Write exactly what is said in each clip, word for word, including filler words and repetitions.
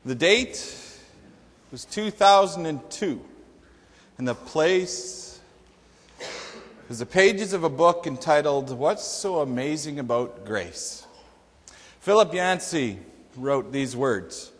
The date was two thousand two, and the place was the pages of a book entitled, What's So Amazing About Grace? Philip Yancey wrote these words: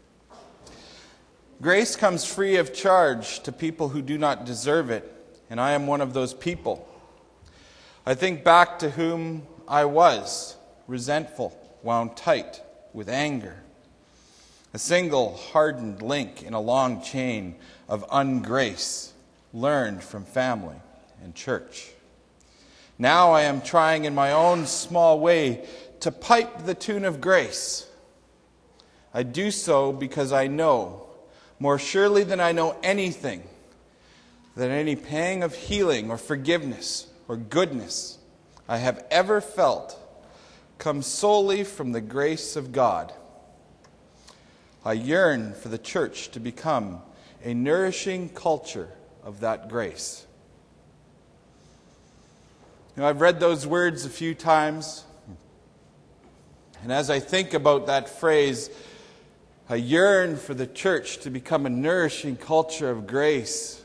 Grace comes free of charge to people who do not deserve it, and I am one of those people. I think back to whom I was, resentful, wound tight with anger. A single hardened link in a long chain of ungrace learned from family and church. Now I am trying in my own small way to pipe the tune of grace. I do so because I know, more surely than I know anything, that any pang of healing or forgiveness or goodness I have ever felt comes solely from the grace of God. I yearn for the church to become a nourishing culture of that grace. You know, I've read those words a few times, and as I think about that phrase, I yearn for the church to become a nourishing culture of grace,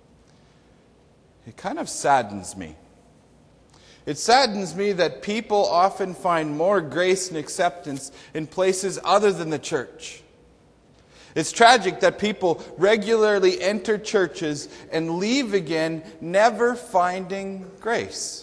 it kind of saddens me. It saddens me that people often find more grace and acceptance in places other than the church. It's tragic that people regularly enter churches and leave again, never finding grace.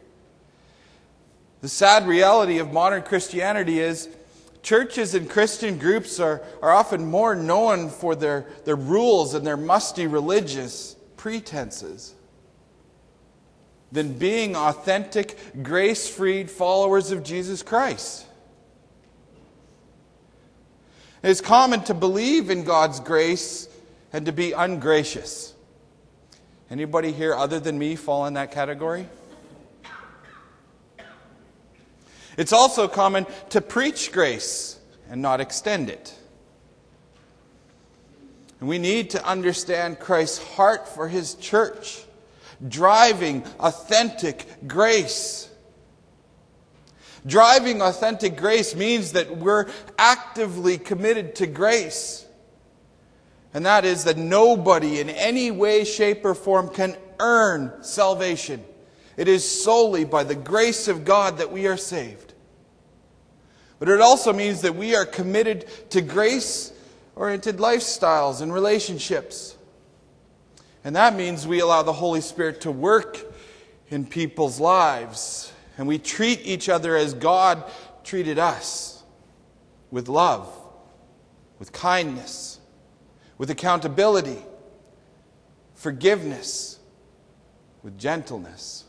The sad reality of modern Christianity is churches and Christian groups are, are often more known for their, their rules and their musty religious pretenses than being authentic, grace-freed followers of Jesus Christ. It is common to believe in God's grace and to be ungracious. Anybody here other than me fall in that category? It's also common to preach grace and not extend it. And we need to understand Christ's heart for His church, driving authentic grace. Driving authentic grace means that we're actively committed to grace. And that is that nobody in any way, shape, or form can earn salvation. It is solely by the grace of God that we are saved. But it also means that we are committed to grace-oriented lifestyles and relationships. And that means we allow the Holy Spirit to work in people's lives. And we treat each other as God treated us, with love, with kindness, with accountability, forgiveness, with gentleness.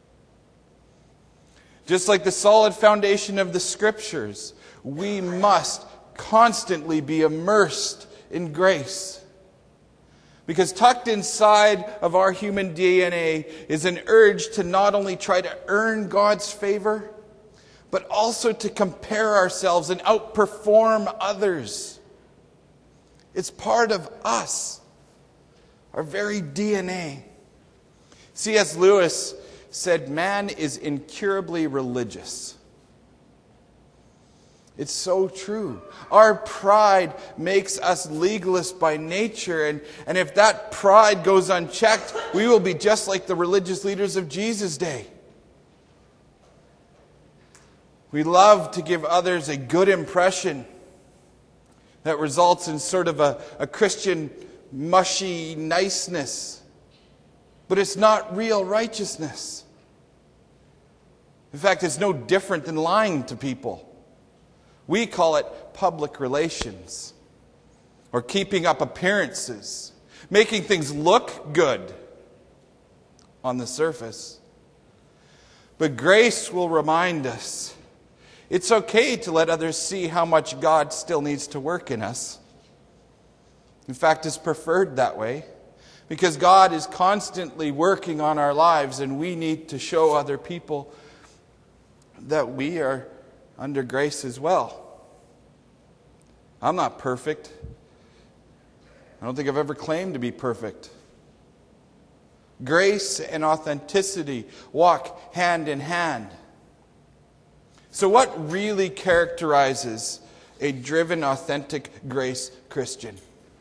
Just like the solid foundation of the Scriptures, we must constantly be immersed in grace. Because tucked inside of our human D N A is an urge to not only try to earn God's favor, but also to compare ourselves and outperform others. It's part of us, our very D N A. C S Lewis said, man is incurably religious. It's so true. Our pride makes us legalists by nature, and, and if that pride goes unchecked, we will be just like the religious leaders of Jesus' day. We love to give others a good impression that results in sort of a, a Christian mushy niceness. But it's not real righteousness. In fact, it's no different than lying to people. We call it public relations, or keeping up appearances, making things look good on the surface. But grace will remind us it's okay to let others see how much God still needs to work in us. In fact, it's preferred that way, because God is constantly working on our lives, and we need to show other people that we are under grace as well. I'm not perfect. I don't think I've ever claimed to be perfect. Grace and authenticity walk hand in hand. So what really characterizes a driven, authentic grace Christian?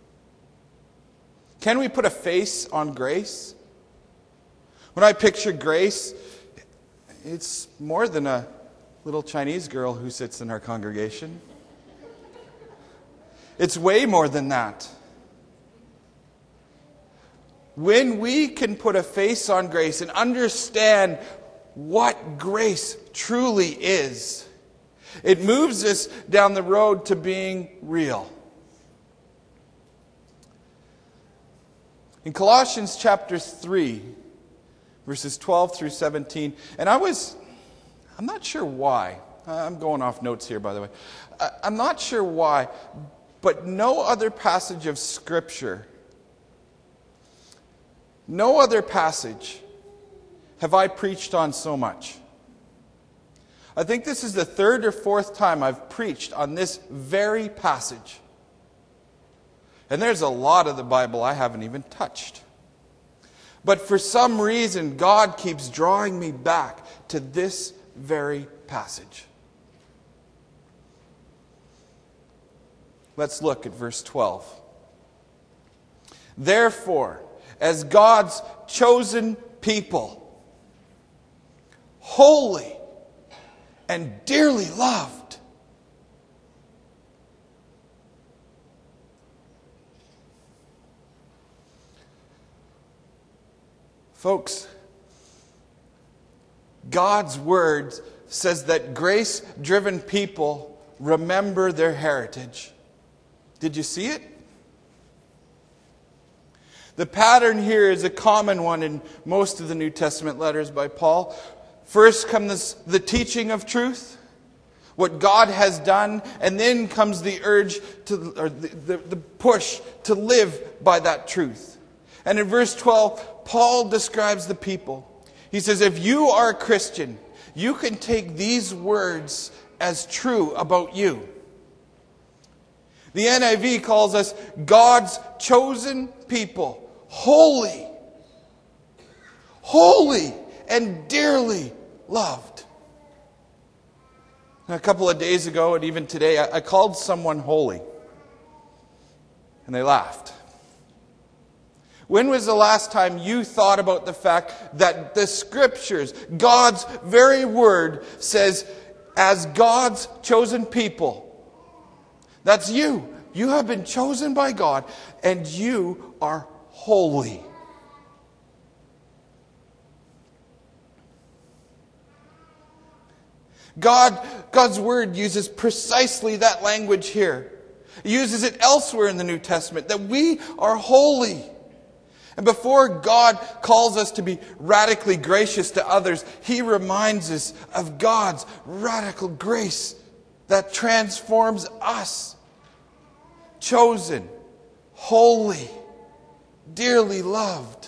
Can we put a face on grace? When I picture grace, it's more than a little Chinese girl who sits in our congregation. It's way more than that. When we can put a face on grace and understand what grace truly is, it moves us down the road to being real. In Colossians chapter three, verses twelve through seventeen, and I was, I'm not sure why. I'm going off notes here, by the way. I'm not sure why, but no other passage of Scripture, no other passage have I preached on so much. I think this is the third or fourth time I've preached on this very passage. And there's a lot of the Bible I haven't even touched. But for some reason, God keeps drawing me back to this very passage. Let's look at verse twelve. Therefore, as God's chosen people, holy and dearly loved, folks, God's word says that grace-driven people remember their heritage. Did you see it? The pattern here is a common one in most of the New Testament letters by Paul. First comes the teaching of truth, what God has done, and then comes the urge to, or the, the, the push to live by that truth. And in verse twelve, Paul describes the people. He says, if you are a Christian, you can take these words as true about you. The N I V calls us God's chosen people. Holy, holy and dearly loved. A couple of days ago, and even today, I called someone holy. And they laughed. When was the last time you thought about the fact that the Scriptures, God's very word, says, as God's chosen people, that's you. You have been chosen by God, and you are holy. God, God's word uses precisely that language here. He uses it elsewhere in the New Testament, that we are holy. And before God calls us to be radically gracious to others, He reminds us of God's radical grace that transforms us. Chosen, holy, dearly loved.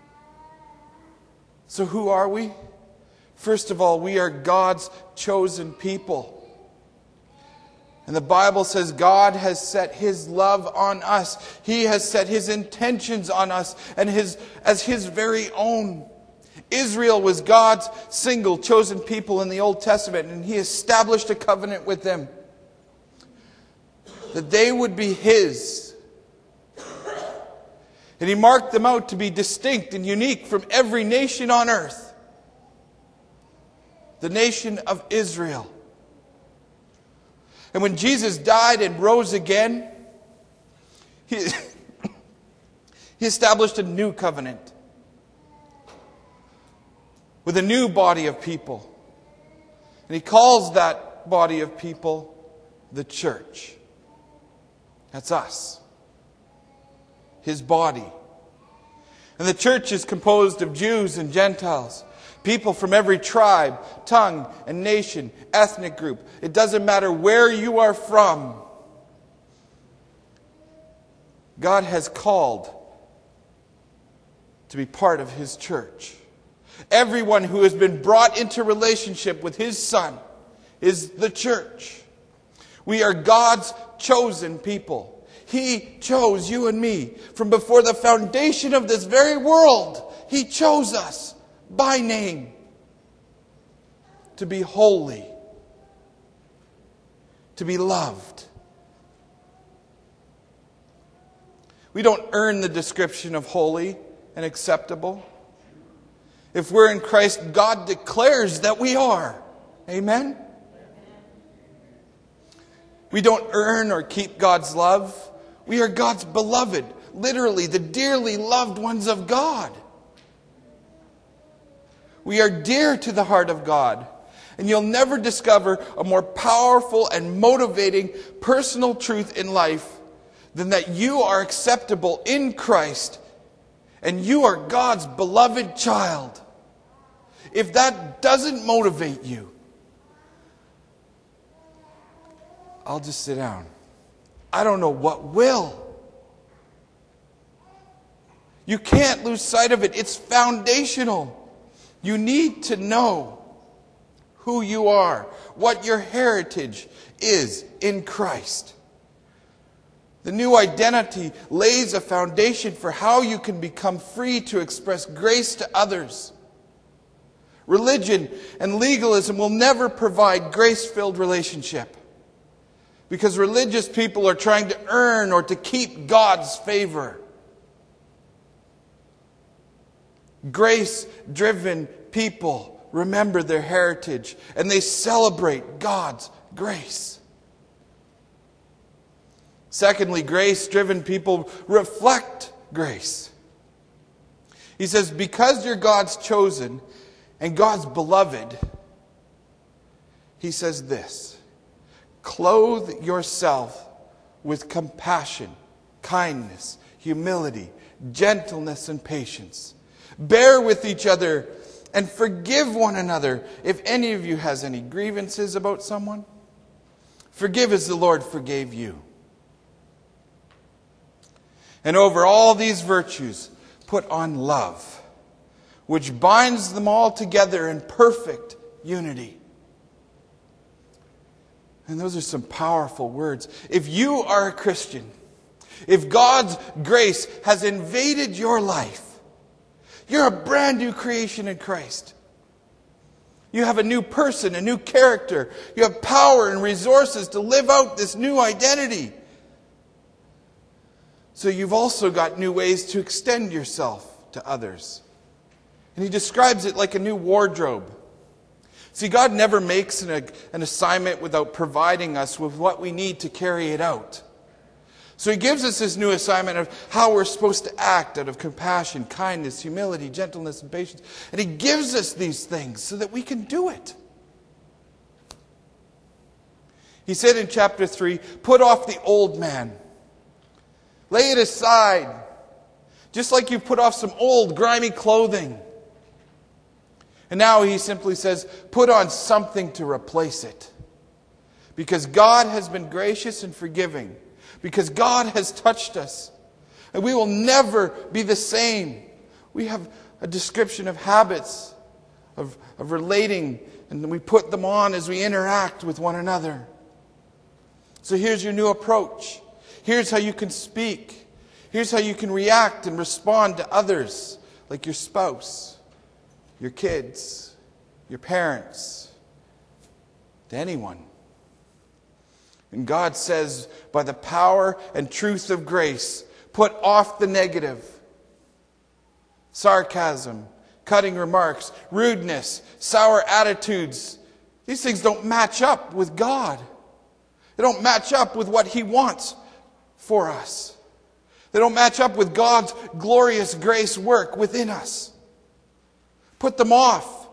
So who are we? First of all, we are God's chosen people. And the Bible says God has set His love on us. He has set His intentions on us and his, as His very own. Israel was God's single chosen people in the Old Testament, and He established a covenant with them that they would be His. And He marked them out to be distinct and unique from every nation on earth. The nation of Israel. And when Jesus died and rose again, He, he established a new covenant with a new body of people. And He calls that body of people the church. That's us. His body. And the church is composed of Jews and Gentiles. People from every tribe, tongue, and nation, ethnic group. It doesn't matter where you are from. God has called to be part of His church. Everyone who has been brought into relationship with His Son is the church. We are God's chosen people. He chose you and me from before the foundation of this very world. He chose us by name to be holy, to be loved, We don't earn the description of holy and acceptable. If we're in Christ, God declares that we are. Amen? We don't earn or keep God's love. We are God's beloved, literally the dearly loved ones of God. We are dear to the heart of God. And you'll never discover a more powerful and motivating personal truth in life than that you are acceptable in Christ and you are God's beloved child. If that doesn't motivate you, I'll just sit down. I don't know what will. You can't lose sight of it. It's foundational. You need to know who you are, what your heritage is in Christ. The new identity lays a foundation for how you can become free to express grace to others. Religion and legalism will never provide grace-filled relationship, because religious people are trying to earn or to keep God's favor. Grace-driven people remember their heritage and they celebrate God's grace. Secondly, grace-driven people reflect grace. He says, because you're God's chosen and God's beloved, he says this: clothe yourself with compassion, kindness, humility, gentleness, and patience. Bear with each other and forgive one another. If any of you has any grievances about someone, forgive as the Lord forgave you. And over all these virtues, put on love, which binds them all together in perfect unity. And those are some powerful words. If you are a Christian, if God's grace has invaded your life, you're a brand new creation in Christ. You have a new person, a new character. You have power and resources to live out this new identity. So you've also got new ways to extend yourself to others. And he describes it like a new wardrobe. See, God never makes an, an assignment without providing us with what we need to carry it out. So he gives us this new assignment of how we're supposed to act out of compassion, kindness, humility, gentleness, and patience. And he gives us these things so that we can do it. He said in chapter three, put off the old man. Lay it aside. Just like you put off some old, grimy clothing. And now he simply says, put on something to replace it. Because God has been gracious and forgiving. Because God has touched us. And we will never be the same. We have a description of habits, of, of relating, and we put them on as we interact with one another. So here's your new approach. Here's how you can speak. Here's how you can react and respond to others, like your spouse, your kids, your parents, to anyone. And God says, by the power and truth of grace, put off the negative. Sarcasm, cutting remarks, rudeness, sour attitudes. These things don't match up with God. They don't match up with what He wants for us. They don't match up with God's glorious grace work within us. Put them off.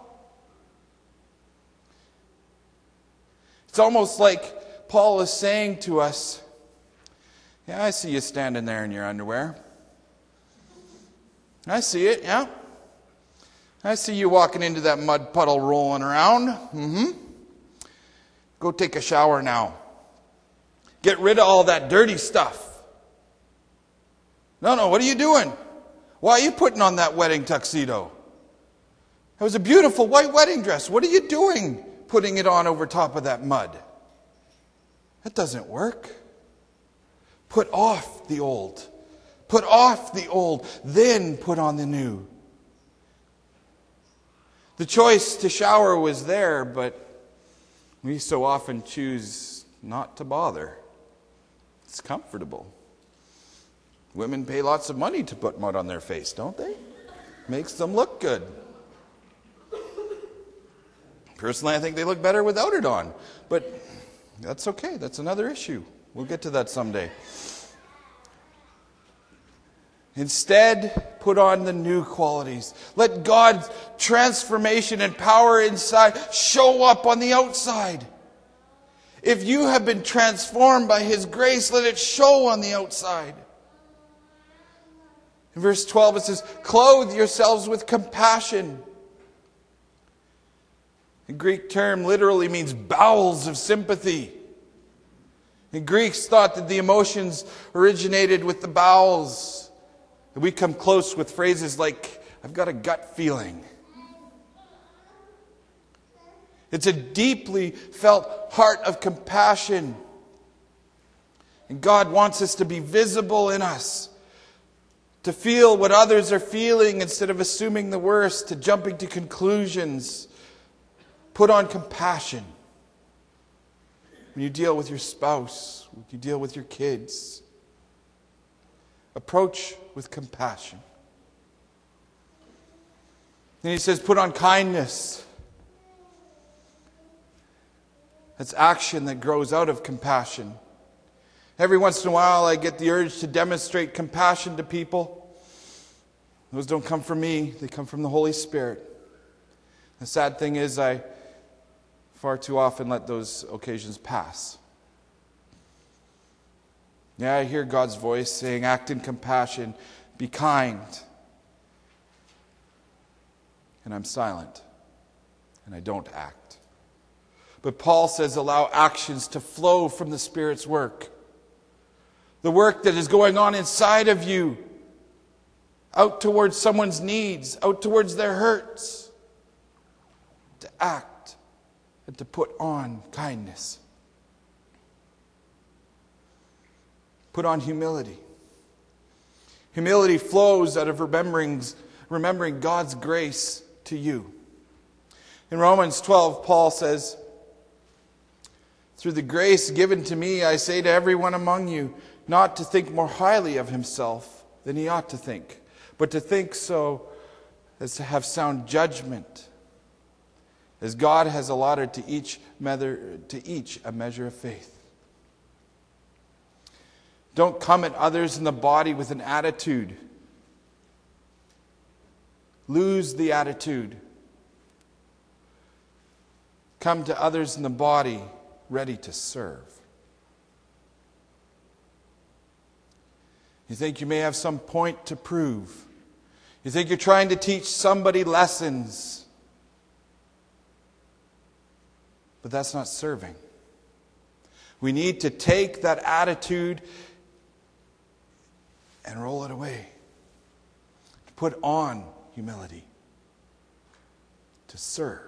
It's almost like Paul is saying to us, yeah, I see you standing there in your underwear. I see it, yeah. I see you walking into that mud puddle rolling around. Mm-hmm. Go take a shower now. Get rid of all that dirty stuff. No, no, what are you doing? Why are you putting on that wedding tuxedo? It was a beautiful white wedding dress. What are you doing putting it on over top of that mud? That doesn't work. Put off the old. Put off the old, then put on the new. The choice to shower was there, but we so often choose not to bother. It's comfortable. Women pay lots of money to put mud on their face, don't they? Makes them look good. Personally, I think they look better without it on. But that's okay. That's another issue. We'll get to that someday. Instead, put on the new qualities. Let God's transformation and power inside show up on the outside. If you have been transformed by His grace, let it show on the outside. In verse twelve it says, clothe yourselves with compassion. The Greek term literally means bowels of sympathy. The Greeks thought that the emotions originated with the bowels. We come close with phrases like, I've got a gut feeling. It's a deeply felt heart of compassion. And God wants us to be visible in us. To feel what others are feeling instead of assuming the worst, to jumping to conclusions. Put on compassion. When you deal with your spouse, when you deal with your kids, approach with compassion. Then he says, put on kindness. That's action that grows out of compassion. Every once in a while I get the urge to demonstrate compassion to people. Those don't come from me, they come from the Holy Spirit. The sad thing is I far too often let those occasions pass. Yeah, I hear God's voice saying, act in compassion, be kind. And I'm silent, and I don't act. But Paul says, allow actions to flow from the Spirit's work. The work that is going on inside of you, out towards someone's needs, out towards their hurts. To act and to put on kindness. Put on humility. Humility flows out of remembering, remembering God's grace to you. In Romans twelve, Paul says, through the grace given to me, I say to everyone among you, not to think more highly of himself than he ought to think, but to think so as to have sound judgment, as God has allotted to each, measure, to each a measure of faith. Don't come at others in the body with an attitude. Lose the attitude. Come to others in the body ready to serve. You think you may have some point to prove. You think you're trying to teach somebody lessons. But that's not serving. We need to take that attitude and roll it away. To put on humility. To serve.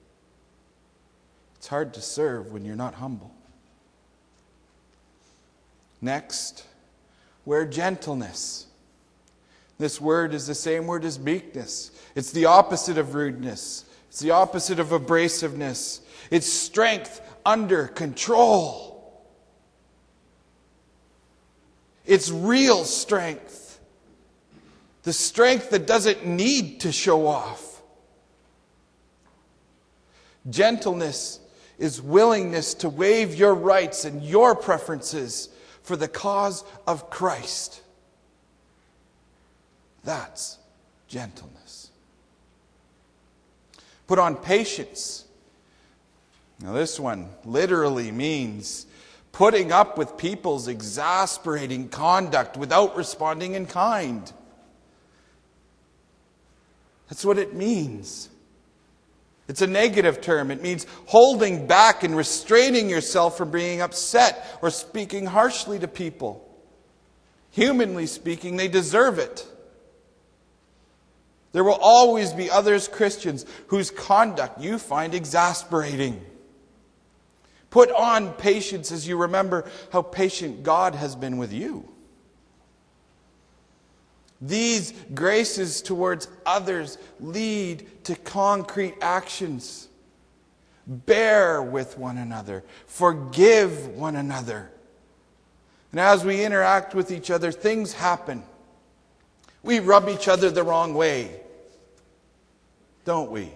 It's hard to serve when you're not humble. Next, wear gentleness. This word is the same word as meekness. It's the opposite of rudeness. It's the opposite of abrasiveness. It's strength under control. It's real strength. The strength that doesn't need to show off. Gentleness is willingness to waive your rights and your preferences for the cause of Christ. That's gentleness. Put on patience. Now this one literally means putting up with people's exasperating conduct without responding in kind. That's what it means. It's a negative term. It means holding back and restraining yourself from being upset or speaking harshly to people. Humanly speaking, they deserve it. There will always be others, Christians, whose conduct you find exasperating. Put on patience as you remember how patient God has been with you. These graces towards others lead to concrete actions. Bear with one another. Forgive one another. And as we interact with each other, things happen. We rub each other the wrong way, don't we?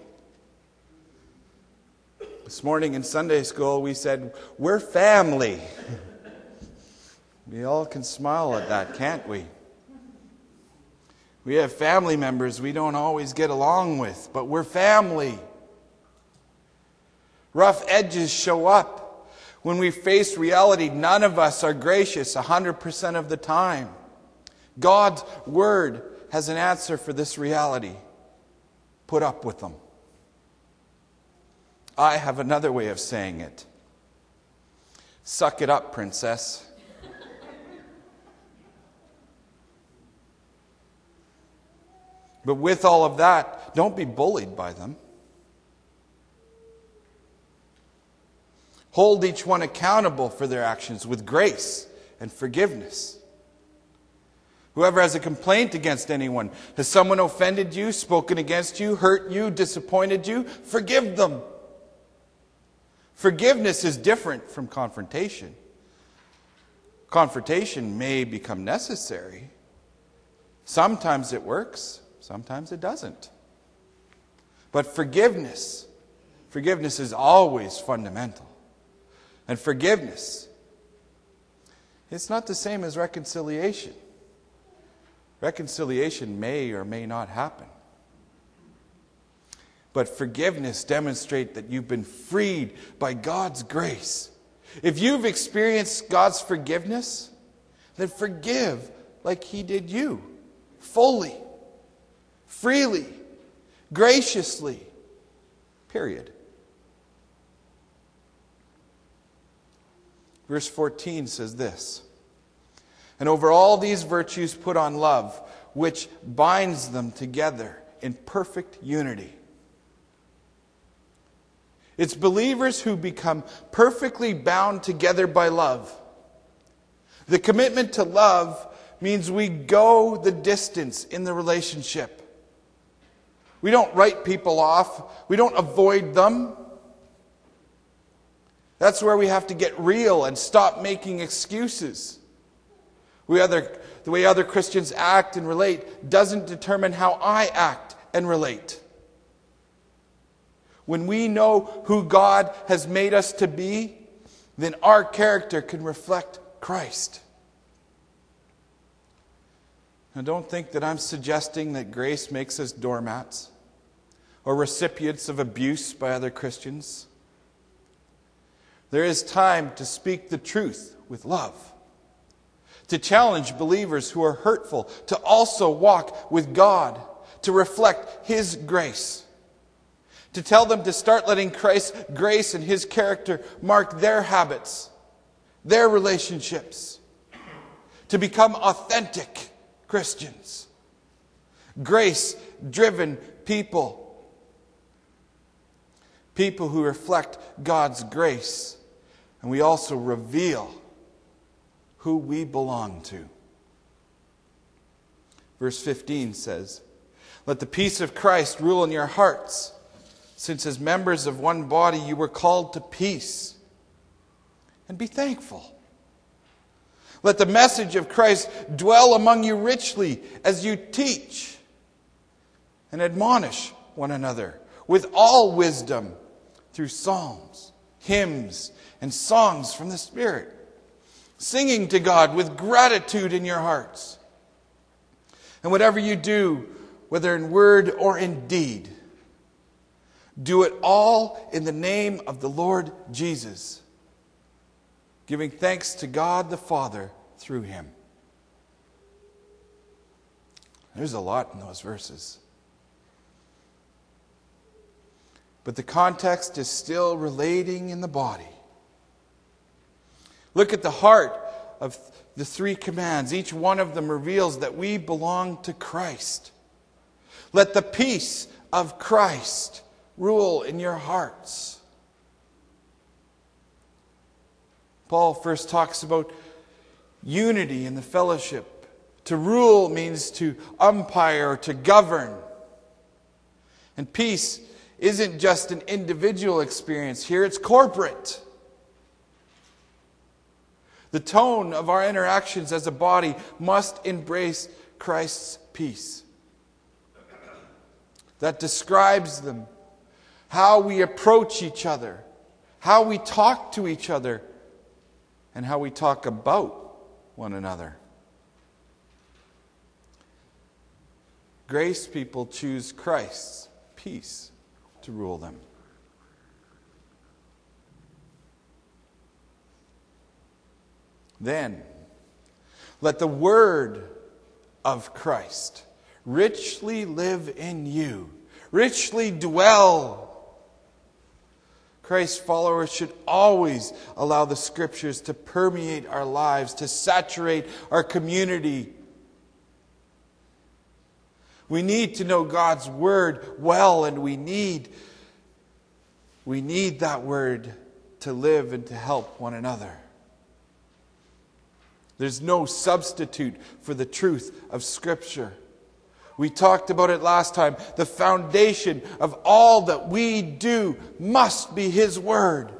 This morning in Sunday school, we said, we're family. We all can smile at that, can't we? We have family members we don't always get along with, but we're family. Rough edges show up. When we face reality, none of us are gracious one hundred percent of the time. God's Word has an answer for this reality. Put up with them. I have another way of saying it. Suck it up, princess. But with all of that, don't be bullied by them. Hold each one accountable for their actions with grace and forgiveness. Whoever has a complaint against anyone, has someone offended you, spoken against you, hurt you, disappointed you, forgive them. Forgiveness is different from confrontation. Confrontation may become necessary. Sometimes it works, sometimes it doesn't. But forgiveness, forgiveness is always fundamental. And forgiveness, it's not the same as reconciliation. Reconciliation may or may not happen. But forgiveness demonstrates that you've been freed by God's grace. If you've experienced God's forgiveness, then forgive like He did you. Fully, freely, graciously. Period. Verse fourteen says this, and over all these virtues put on love, which binds them together in perfect unity. It's believers who become perfectly bound together by love. The commitment to love means we go the distance in the relationship. We don't write people off. We don't avoid them. That's where we have to get real and stop making excuses. We other, the way other Christians act and relate doesn't determine how I act and relate. When we know who God has made us to be, then our character can reflect Christ. Now, don't think that I'm suggesting that grace makes us doormats or recipients of abuse by other Christians. There is time to speak the truth with love, to challenge believers who are hurtful, to also walk with God, to reflect His grace. To tell them to start letting Christ's grace and His character mark their habits, their relationships. To become authentic Christians. Grace-driven people. People who reflect God's grace. And we also reveal who we belong to. Verse fifteen says, let the peace of Christ rule in your hearts, since as members of one body you were called to peace. And be thankful. Let the message of Christ dwell among you richly as you teach and admonish one another with all wisdom through psalms, hymns, and songs from the Spirit, singing to God with gratitude in your hearts. And whatever you do, whether in word or in deed, do it all in the name of the Lord Jesus, giving thanks to God the Father through Him. There's a lot in those verses. But the context is still relating in the body. Look at the heart of the three commands. Each one of them reveals that we belong to Christ. Let the peace of Christ rule in your hearts. Paul first talks about unity in the fellowship. To rule means to umpire or to govern. And peace isn't just an individual experience here, it's corporate. The tone of our interactions as a body must embrace Christ's peace. That describes them, how we approach each other, how we talk to each other, and how we talk about one another. Grace people choose Christ's peace to rule them. Then, let the word of Christ richly live in you, richly dwell. Christ's followers should always allow the Scriptures to permeate our lives, to saturate our community. We need to know God's Word well, and we need, we need that Word to live and to help one another. There's no substitute for the truth of Scripture. We talked about it last time. The foundation of all that we do must be His Word.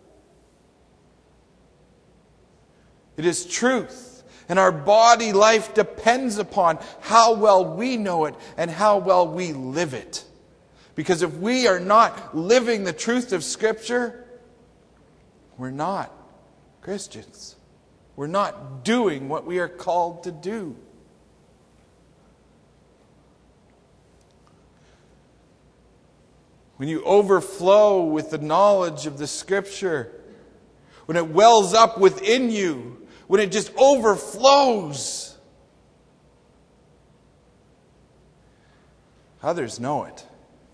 It is truth, and our body life depends upon how well we know it and how well we live it. Because if we are not living the truth of Scripture, we're not Christians. We're not doing what we are called to do. When you overflow with the knowledge of the Scripture, when it wells up within you, when it just overflows, others know it.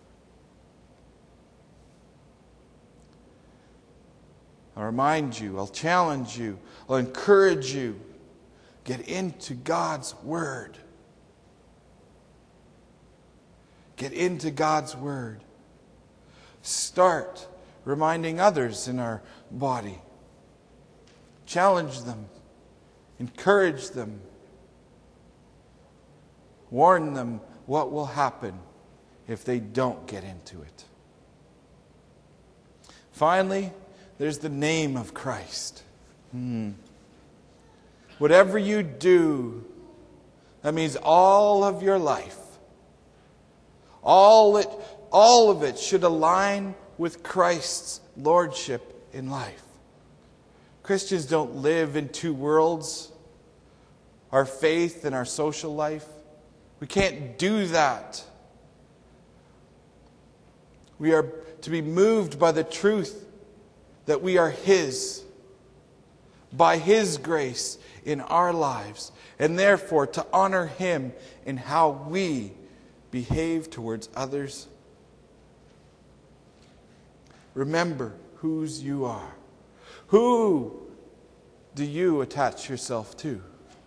I'll remind you, I'll challenge you, I'll encourage you. Get into God's Word. Get into God's Word. Start reminding others in our body. Challenge them. Encourage them. Warn them what will happen if they don't get into it. Finally, there's the name of Christ. Hmm. Whatever you do, that means all of your life, all it, all of it should align with Christ's lordship in life. Christians don't live in two worlds, our faith and our social life. We can't do that. We are to be moved by the truth that we are His, by His grace in our lives, and therefore to honor Him in how we behave towards others. Remember whose you are. Who do you attach yourself to?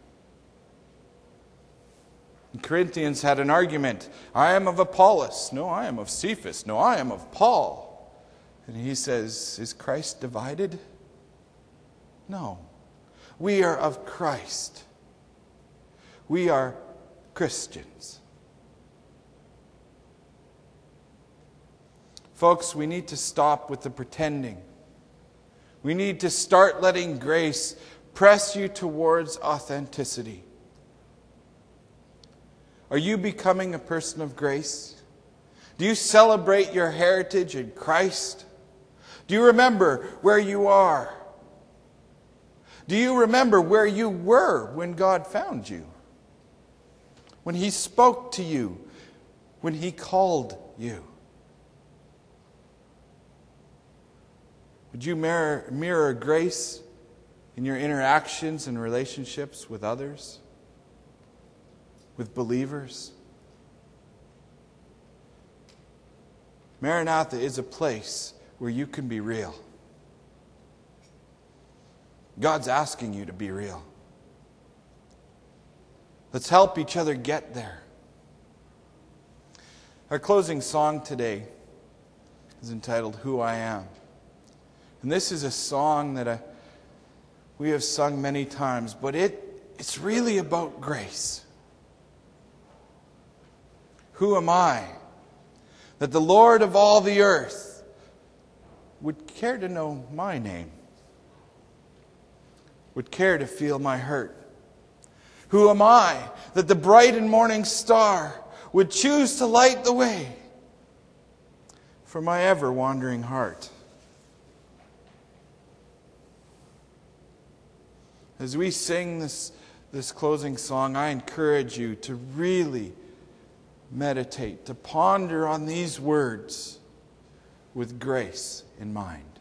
The Corinthians had an argument. I am of Apollos. No, I am of Cephas. No, I am of Paul. And he says, is Christ divided? No. We are of Christ. We are Christians. Folks, we need to stop with the pretending. We need to start letting grace press you towards authenticity. Are you becoming a person of grace? Do you celebrate your heritage in Christ? Do you remember where you are? Do you remember where you were when God found you? When He spoke to you? When He called you? Would you mirror, mirror grace in your interactions and relationships with others? With believers? Maranatha is a place where you can be real. God's asking you to be real. Let's help each other get there. Our closing song today is entitled Who I Am. And this is a song that I, we have sung many times, but it, it's really about grace. Who am I that the Lord of all the earth would care to know my name? would care to feel my hurt? Who am I that the bright and morning star would choose to light the way for my ever-wandering heart? As we sing this, this closing song, I encourage you to really meditate, to ponder on these words with grace in mind.